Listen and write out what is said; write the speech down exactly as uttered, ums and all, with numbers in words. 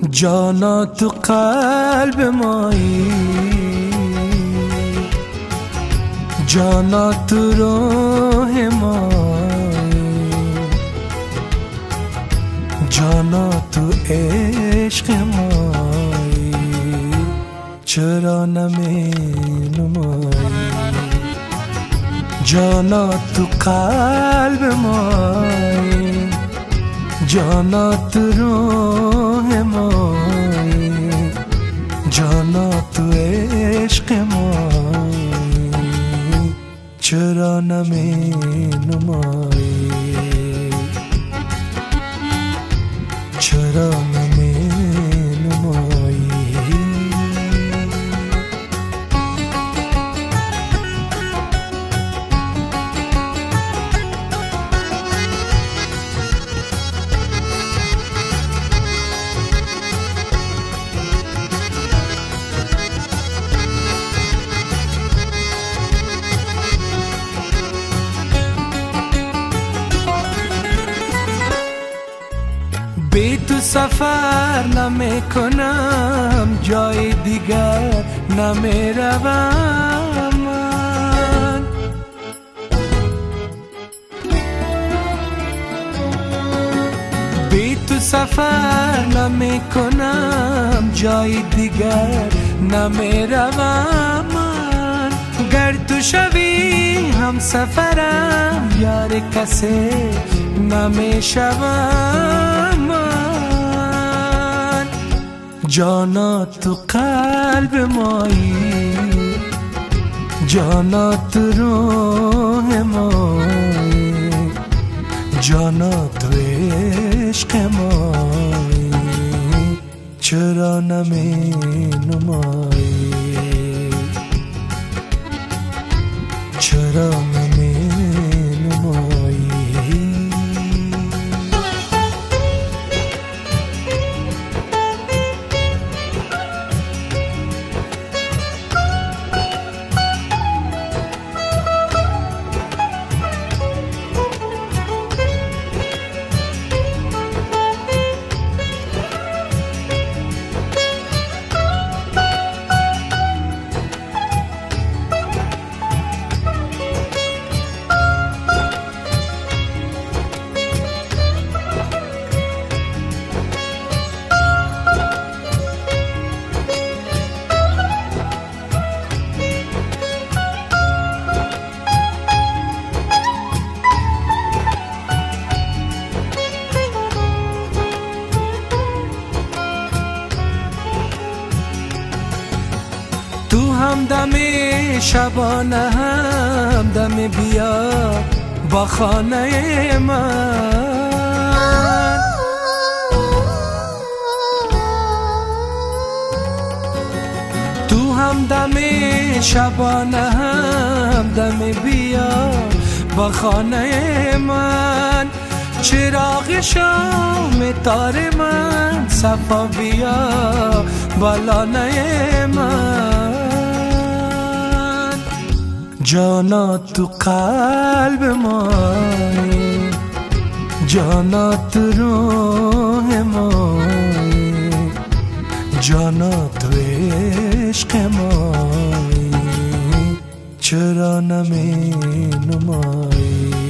جانا تو قلب مایی، جانا تو روح مایی، جانا تو عشق مایی، چرا نمی نمایی؟ جانا تو قلب مایی، جانا تو روح مایی، جانا تو عشق مایی، چرا نمی نمایی؟ چرا نمی نمایی؟ بی تو سفر نمی کنم، جای دیگر نمی روم من. بی تو سفر نمی کنم، جای دیگر نمی روم من. گر تو شوی هم سفرم، یار کسی نمی شوم من. جانا تو قلب مایی، جانا تو روح مایی، جانا تو عشق مایی، چرا نمی نمایی؟ چرا نمی نمایی؟ تو هم دم شبانه هم دم بیا با خانه من. تو هم دم شبانه هم دم بیا با خانه من. چراغ شام تار من صفا بیا بالانه من. جانا تو قلب مایی، جانا تو روح مایی، جانا تو عشق مایی، چرا نمی نمایی؟